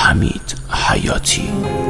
حمید حیاتی.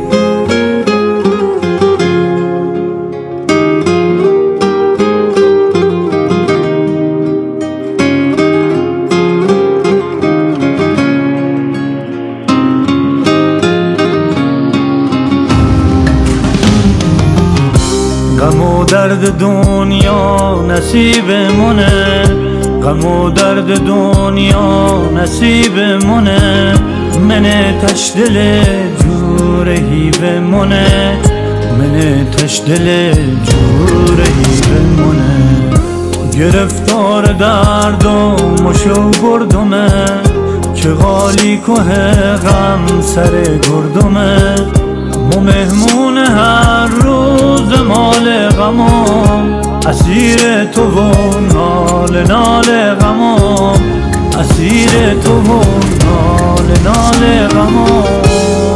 غم و درد دنیا نصیب منه، غم و درد دنیا نصیب منه، منه تش دل جور هیو منه، منه تش دل جور هیو منه. گرفتار درد و مشو گردمه، که غالی که غم سر گردمه. مو مهمون هر روز مال غمام، اسیر تو و نال نال غمام، اسیر تو و نال نال غمام.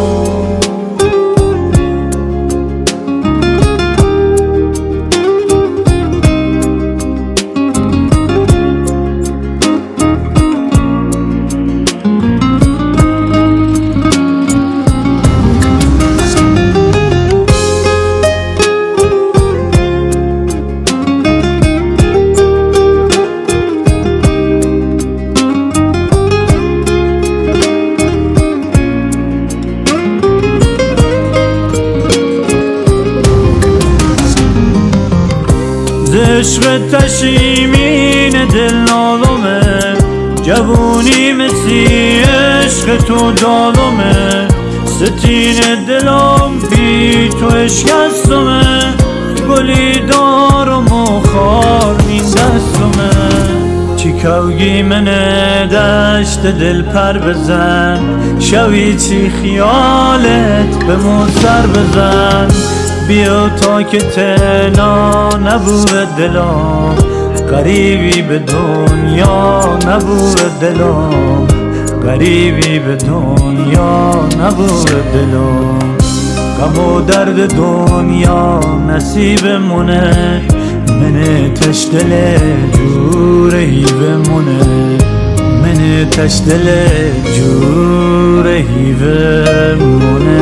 عشق تشیمین دل نالمه، جوونی مثی عشق تو دالمه. ستین دلم بی تو اشکستمه، گلی دارم و خار این دستمه. چی کوگی منه دشت دل پر بزن، شوی چی خیالت به مو سر بزن. بیا تا که تنها نبود دلم، غریبی به دنیا نبود دلم، غریبی به دنیا نبود دلم. غم و درد دنیا نصیب منه، منه تش دل جور هیو منه، منه تش دل جور هیو منه.